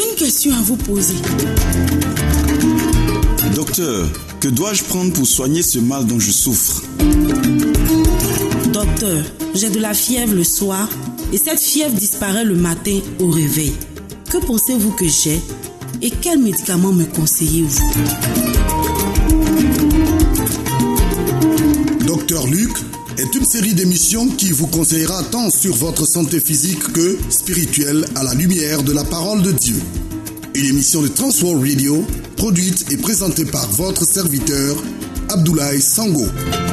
une question à vous poser. Docteur, que dois-je prendre pour soigner ce mal dont je souffre? Docteur, j'ai de la fièvre le soir et cette fièvre disparaît le matin au réveil. Que pensez-vous que j'ai et quels médicaments me conseillez-vous? Docteur Luc est une série d'émissions qui vous conseillera tant sur votre santé physique que spirituelle à la lumière de la parole de Dieu. Une émission de Transworld Radio, produite et présentée par votre serviteur, Abdoulaye Sango.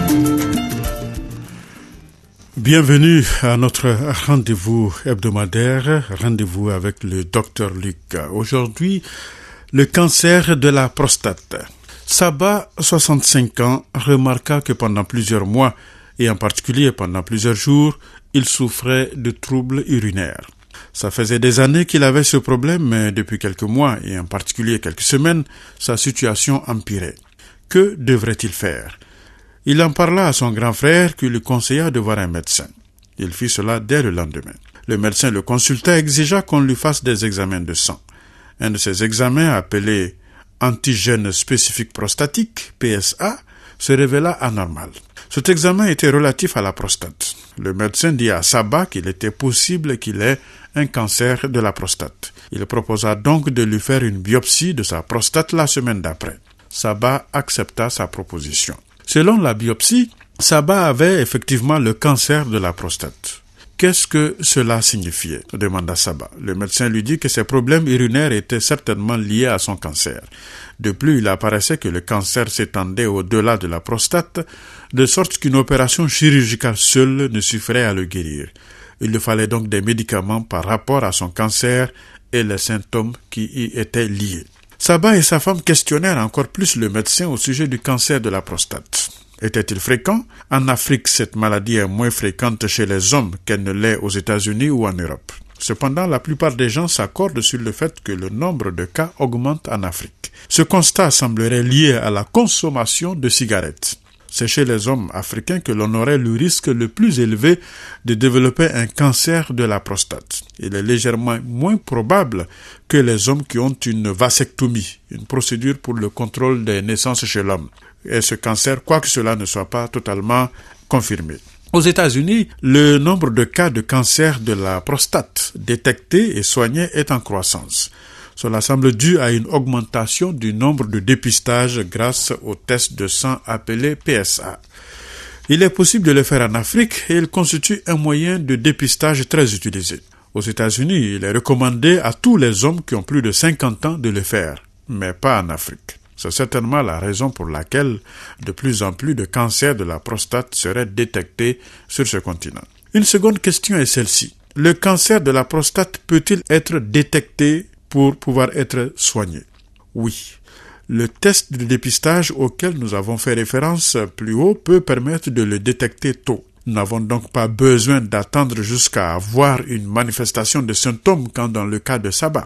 Bienvenue à notre rendez-vous hebdomadaire, rendez-vous avec le Dr Luc. Aujourd'hui, le cancer de la prostate. Saba, 65 ans, remarqua que pendant plusieurs mois, et en particulier pendant plusieurs jours, il souffrait de troubles urinaires. Ça faisait des années qu'il avait ce problème, mais depuis quelques mois, et en particulier quelques semaines, sa situation empirait. Que devrait-il faire? Il en parla à son grand frère qui lui conseilla de voir un médecin. Il fit cela dès le lendemain. Le médecin le consulta et exigea qu'on lui fasse des examens de sang. Un de ces examens, appelé antigène spécifique prostatique, PSA, se révéla anormal. Cet examen était relatif à la prostate. Le médecin dit à Saba qu'il était possible qu'il ait un cancer de la prostate. Il proposa donc de lui faire une biopsie de sa prostate la semaine d'après. Saba accepta sa proposition. Selon la biopsie, Saba avait effectivement le cancer de la prostate. Qu'est-ce que cela signifiait? Demanda Saba. Le médecin lui dit que ses problèmes urinaires étaient certainement liés à son cancer. De plus, il apparaissait que le cancer s'étendait au-delà de la prostate, de sorte qu'une opération chirurgicale seule ne suffirait à le guérir. Il lui fallait donc des médicaments par rapport à son cancer et les symptômes qui y étaient liés. Saba et sa femme questionnèrent encore plus le médecin au sujet du cancer de la prostate. Était-il fréquent? En Afrique, cette maladie est moins fréquente chez les hommes qu'elle ne l'est aux États-Unis ou en Europe. Cependant, la plupart des gens s'accordent sur le fait que le nombre de cas augmente en Afrique. Ce constat semblerait lié à la consommation de cigarettes. C'est chez les hommes africains que l'on aurait le risque le plus élevé de développer un cancer de la prostate. Il est légèrement moins probable que les hommes qui ont une vasectomie, une procédure pour le contrôle des naissances chez l'homme. Et ce cancer, quoique cela ne soit pas totalement confirmé. Aux États-Unis, le nombre de cas de cancer de la prostate détectés et soignés est en croissance. Cela semble dû à une augmentation du nombre de dépistages grâce au test de sang appelé PSA. Il est possible de le faire en Afrique et il constitue un moyen de dépistage très utilisé. Aux États-Unis, il est recommandé à tous les hommes qui ont plus de 50 ans de le faire, mais pas en Afrique. C'est certainement la raison pour laquelle de plus en plus de cancers de la prostate seraient détectés sur ce continent. Une seconde question est celle-ci. Le cancer de la prostate peut-il être détecté pour pouvoir être soigné? Oui. Le test de dépistage auquel nous avons fait référence plus haut peut permettre de le détecter tôt. Nous n'avons donc pas besoin d'attendre jusqu'à avoir une manifestation de symptômes comme dans le cas de Saba.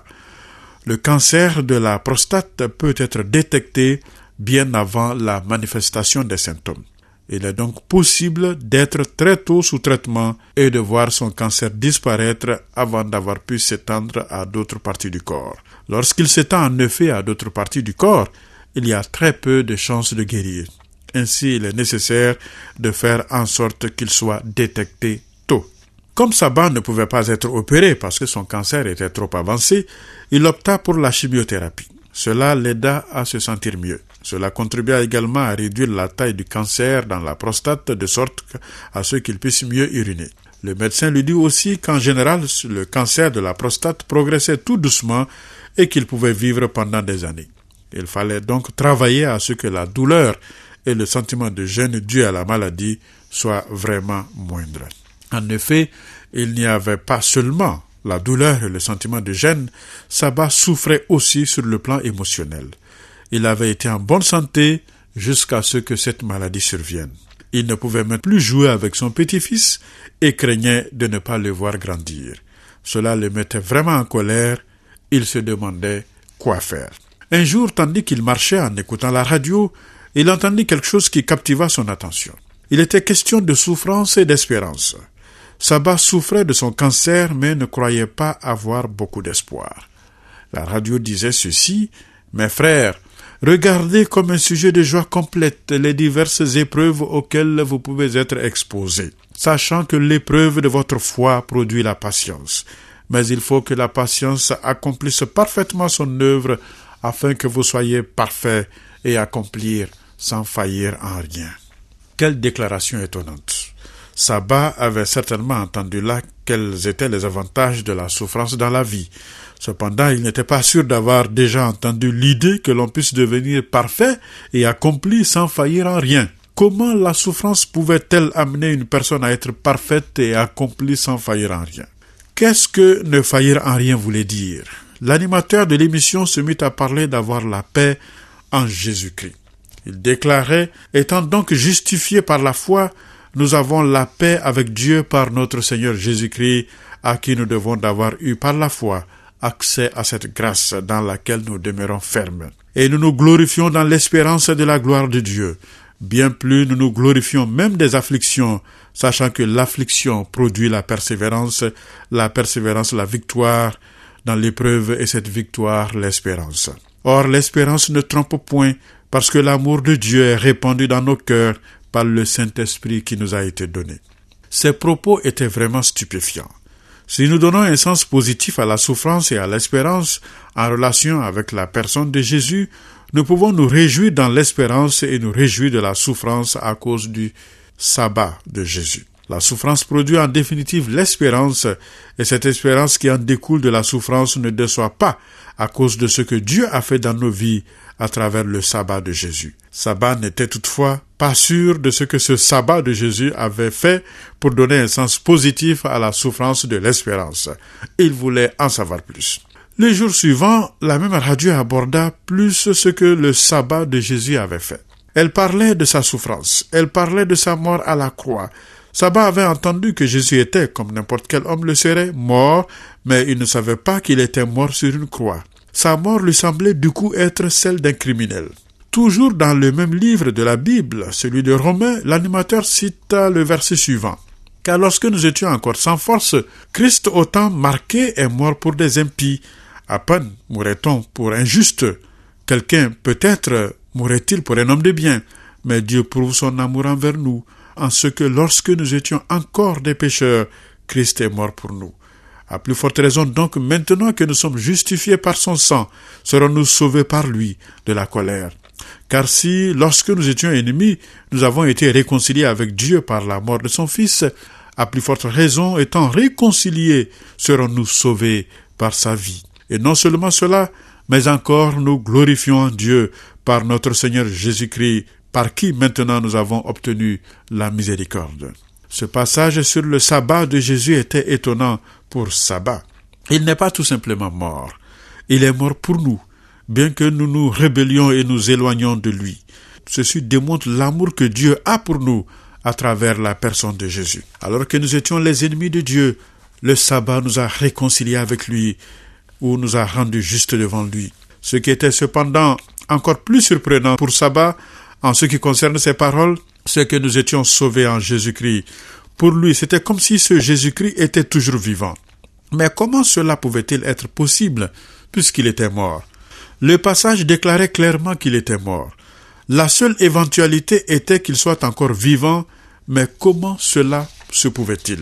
Le cancer de la prostate peut être détecté bien avant la manifestation des symptômes. Il est donc possible d'être très tôt sous traitement et de voir son cancer disparaître avant d'avoir pu s'étendre à d'autres parties du corps. Lorsqu'il s'étend en effet à d'autres parties du corps, il y a très peu de chances de guérir. Ainsi, il est nécessaire de faire en sorte qu'il soit détecté tôt. Comme Saba ne pouvait pas être opéré parce que son cancer était trop avancé, il opta pour la chimiothérapie. Cela l'aida à se sentir mieux. Cela contribua également à réduire la taille du cancer dans la prostate de sorte à ce qu'il puisse mieux uriner. Le médecin lui dit aussi qu'en général, le cancer de la prostate progressait tout doucement et qu'il pouvait vivre pendant des années. Il fallait donc travailler à ce que la douleur et le sentiment de gêne dû à la maladie soient vraiment moindres. En effet, il n'y avait pas seulement la douleur et le sentiment de gêne, Saba souffrait aussi sur le plan émotionnel. Il avait été en bonne santé jusqu'à ce que cette maladie survienne. Il ne pouvait même plus jouer avec son petit-fils et craignait de ne pas le voir grandir. Cela le mettait vraiment en colère. Il se demandait quoi faire. Un jour, tandis qu'il marchait en écoutant la radio, il entendit quelque chose qui captiva son attention. Il était question de souffrance et d'espérance. Saba souffrait de son cancer mais ne croyait pas avoir beaucoup d'espoir. La radio disait ceci: « Mes frères, regardez comme un sujet de joie complète les diverses épreuves auxquelles vous pouvez être exposés, sachant que l'épreuve de votre foi produit la patience. Mais il faut que la patience accomplisse parfaitement son œuvre afin que vous soyez parfaits et accomplir sans faillir en rien. » Quelle déclaration étonnante! Saba avait certainement entendu là quels étaient les avantages de la souffrance dans la vie. Cependant, il n'était pas sûr d'avoir déjà entendu l'idée que l'on puisse devenir parfait et accompli sans faillir en rien. Comment la souffrance pouvait-elle amener une personne à être parfaite et accomplie sans faillir en rien? Qu'est-ce que ne faillir en rien voulait dire? L'animateur de l'émission se mit à parler d'avoir la paix en Jésus-Christ. Il déclarait: « Étant donc justifiés par la foi, nous avons la paix avec Dieu par notre Seigneur Jésus-Christ, à qui nous devons d'avoir eu par la foi accès à cette grâce dans laquelle nous demeurons fermes. Et nous nous glorifions dans l'espérance de la gloire de Dieu. Bien plus, nous nous glorifions même des afflictions, sachant que l'affliction produit la persévérance la victoire dans l'épreuve, et cette victoire, l'espérance. Or, l'espérance ne trompe point, parce que l'amour de Dieu est répandu dans nos cœurs par le Saint-Esprit qui nous a été donné. » Ces propos étaient vraiment stupéfiants. Si nous donnons un sens positif à la souffrance et à l'espérance en relation avec la personne de Jésus, nous pouvons nous réjouir dans l'espérance et nous réjouir de la souffrance à cause du sabbat de Jésus. La souffrance produit en définitive l'espérance, et cette espérance qui en découle de la souffrance ne déçoit pas à cause de ce que Dieu a fait dans nos vies à travers le sabbat de Jésus. Sabbat n'était toutefois pas sûr de ce que ce sabbat de Jésus avait fait pour donner un sens positif à la souffrance de l'espérance. Il voulait en savoir plus. Les jours suivants, la même radio aborda plus ce que le sabbat de Jésus avait fait. Elle parlait de sa souffrance, elle parlait de sa mort à la croix. Saba avait entendu que Jésus était, comme n'importe quel homme le serait, mort, mais il ne savait pas qu'il était mort sur une croix. Sa mort lui semblait du coup être celle d'un criminel. Toujours dans le même livre de la Bible, celui de Romains, l'animateur cita le verset suivant. « Car lorsque nous étions encore sans force, Christ au temps marqué est mort pour des impies. À peine mourrait-on pour un juste. Quelqu'un peut-être mourrait-il pour un homme de bien, mais Dieu prouve son amour envers nous, en ce que lorsque nous étions encore des pécheurs, Christ est mort pour nous. À plus forte raison donc, maintenant que nous sommes justifiés par son sang, serons-nous sauvés par lui de la colère. Car si, lorsque nous étions ennemis, nous avons été réconciliés avec Dieu par la mort de son Fils, à plus forte raison, étant réconciliés, serons-nous sauvés par sa vie. Et non seulement cela, mais encore nous glorifions en Dieu par notre Seigneur Jésus-Christ, par qui maintenant nous avons obtenu la miséricorde. » Ce passage sur le sabbat de Jésus était étonnant pour Saba. Il n'est pas tout simplement mort. Il est mort pour nous, bien que nous nous rébellions et nous éloignions de lui. Ceci démontre l'amour que Dieu a pour nous à travers la personne de Jésus. Alors que nous étions les ennemis de Dieu, le sabbat nous a réconciliés avec lui, ou nous a rendus justes devant lui. Ce qui était cependant encore plus surprenant pour Saba, en ce qui concerne ses paroles, c'est que nous étions sauvés en Jésus-Christ. Pour lui, c'était comme si ce Jésus-Christ était toujours vivant. Mais comment cela pouvait-il être possible, puisqu'il était mort? Le passage déclarait clairement qu'il était mort. La seule éventualité était qu'il soit encore vivant, mais comment cela se pouvait-il?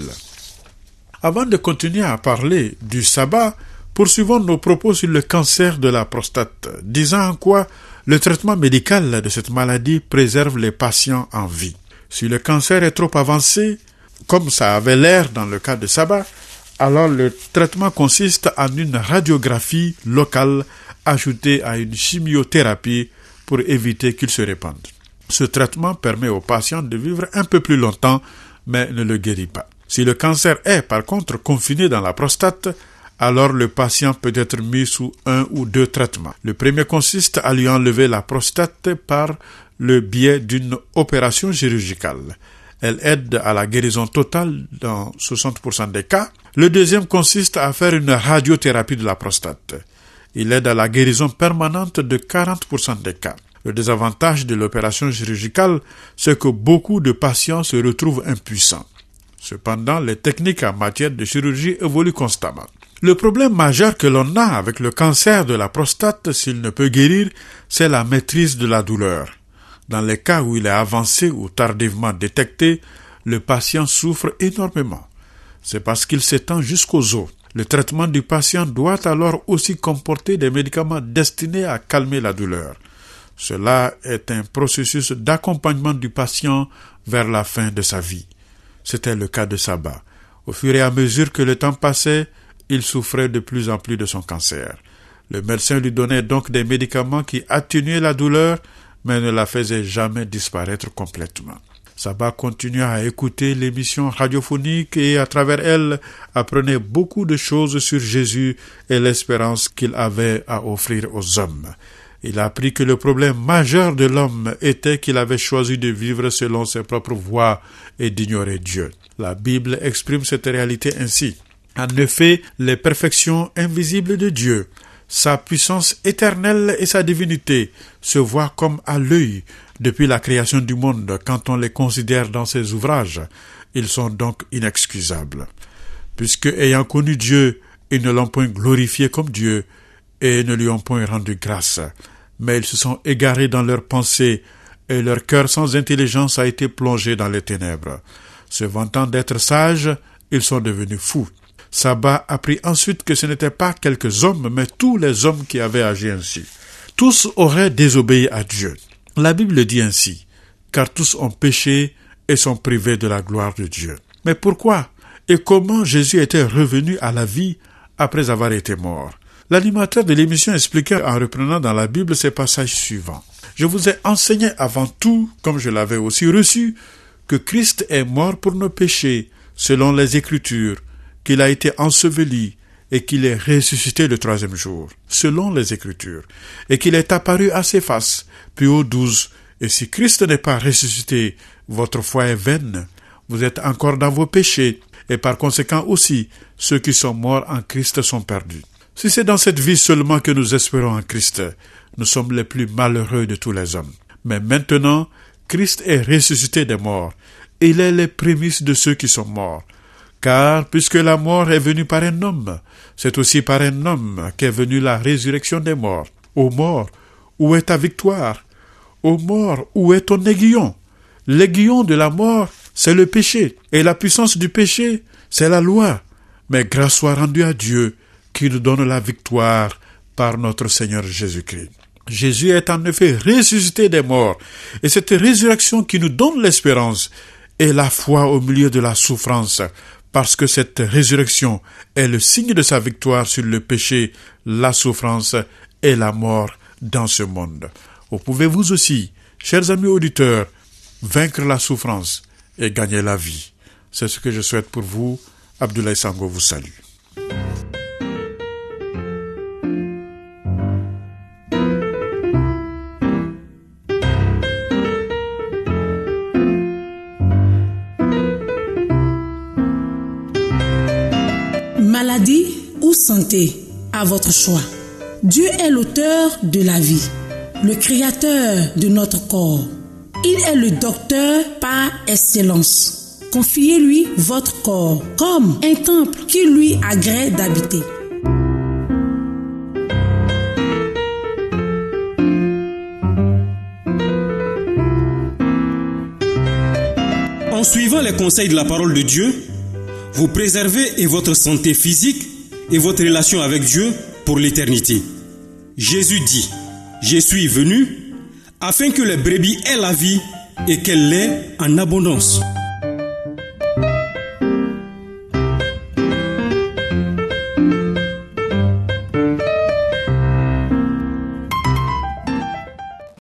Avant de continuer à parler du sabbat, poursuivons nos propos sur le cancer de la prostate, disant en quoi le traitement médical de cette maladie préserve les patients en vie. Si le cancer est trop avancé, comme ça avait l'air dans le cas de Saba, alors le traitement consiste en une radiographie locale ajoutée à une chimiothérapie pour éviter qu'il se répande. Ce traitement permet aux patients de vivre un peu plus longtemps, mais ne le guérit pas. Si le cancer est par contre confiné dans la prostate, alors le patient peut être mis sous 1 ou 2 traitements. Le premier consiste à lui enlever la prostate par le biais d'une opération chirurgicale. Elle aide à la guérison totale dans 60% des cas. Le deuxième consiste à faire une radiothérapie de la prostate. Il aide à la guérison permanente de 40% des cas. Le désavantage de l'opération chirurgicale, c'est que beaucoup de patients se retrouvent impuissants. Cependant, les techniques en matière de chirurgie évoluent constamment. Le problème majeur que l'on a avec le cancer de la prostate, s'il ne peut guérir, c'est la maîtrise de la douleur. Dans les cas où il est avancé ou tardivement détecté, le patient souffre énormément. C'est parce qu'il s'étend jusqu'aux os. Le traitement du patient doit alors aussi comporter des médicaments destinés à calmer la douleur. Cela est un processus d'accompagnement du patient vers la fin de sa vie. C'était le cas de Saba. Au fur et à mesure que le temps passait, il souffrait de plus en plus de son cancer. Le médecin lui donnait donc des médicaments qui atténuaient la douleur, mais ne la faisaient jamais disparaître complètement. Saba continua à écouter l'émission radiophonique et à travers elle apprenait beaucoup de choses sur Jésus et l'espérance qu'il avait à offrir aux hommes. Il a appris que le problème majeur de l'homme était qu'il avait choisi de vivre selon ses propres voies et d'ignorer Dieu. La Bible exprime cette réalité ainsi. En effet, les perfections invisibles de Dieu, sa puissance éternelle et sa divinité se voient comme à l'œil depuis la création du monde quand on les considère dans ses ouvrages. Ils sont donc inexcusables. Puisque, ayant connu Dieu, ils ne l'ont point glorifié comme Dieu et ne lui ont point rendu grâce. Mais ils se sont égarés dans leurs pensées et leur cœur sans intelligence a été plongé dans les ténèbres. Se vantant d'être sages, ils sont devenus fous. Saba apprit ensuite que ce n'étaient pas quelques hommes, mais tous les hommes qui avaient agi ainsi. Tous auraient désobéi à Dieu. La Bible dit ainsi, car tous ont péché et sont privés de la gloire de Dieu. Mais pourquoi et comment Jésus était revenu à la vie après avoir été mort? L'animateur de l'émission expliquait en reprenant dans la Bible ces passages suivants. Je vous ai enseigné avant tout, comme je l'avais aussi reçu, que Christ est mort pour nos péchés, selon les Écritures, qu'il a été enseveli et qu'il est ressuscité le 3e jour, selon les Écritures, et qu'il est apparu à Céphas, puis aux 12. Et si Christ n'est pas ressuscité, votre foi est vaine, vous êtes encore dans vos péchés, et par conséquent aussi, ceux qui sont morts en Christ sont perdus. Si c'est dans cette vie seulement que nous espérons en Christ, nous sommes les plus malheureux de tous les hommes. Mais maintenant, Christ est ressuscité des morts. Il est les prémices de ceux qui sont morts. Car, puisque la mort est venue par un homme, c'est aussi par un homme qu'est venue la résurrection des morts. Ô mort, où est ta victoire? Ô mort, où est ton aiguillon? L'aiguillon de la mort, c'est le péché. Et la puissance du péché, c'est la loi. Mais grâce soit rendue à Dieu, qui nous donne la victoire par notre Seigneur Jésus-Christ. Jésus est en effet ressuscité des morts, et cette résurrection qui nous donne l'espérance est la foi au milieu de la souffrance, parce que cette résurrection est le signe de sa victoire sur le péché, la souffrance et la mort dans ce monde. Vous pouvez vous aussi, chers amis auditeurs, vaincre la souffrance et gagner la vie. C'est ce que je souhaite pour vous. Abdoulaye Sango vous salue. Maladie ou santé, à votre choix. Dieu est l'auteur de la vie, le créateur de notre corps. Il est le docteur par excellence. Confiez-lui votre corps comme un temple qui lui agrée d'habiter. En suivant les conseils de la parole de Dieu, vous préservez et votre santé physique et votre relation avec Dieu pour l'éternité. Jésus dit, « Je suis venu afin que les brebis aient la vie et qu'elle l'ait en abondance. »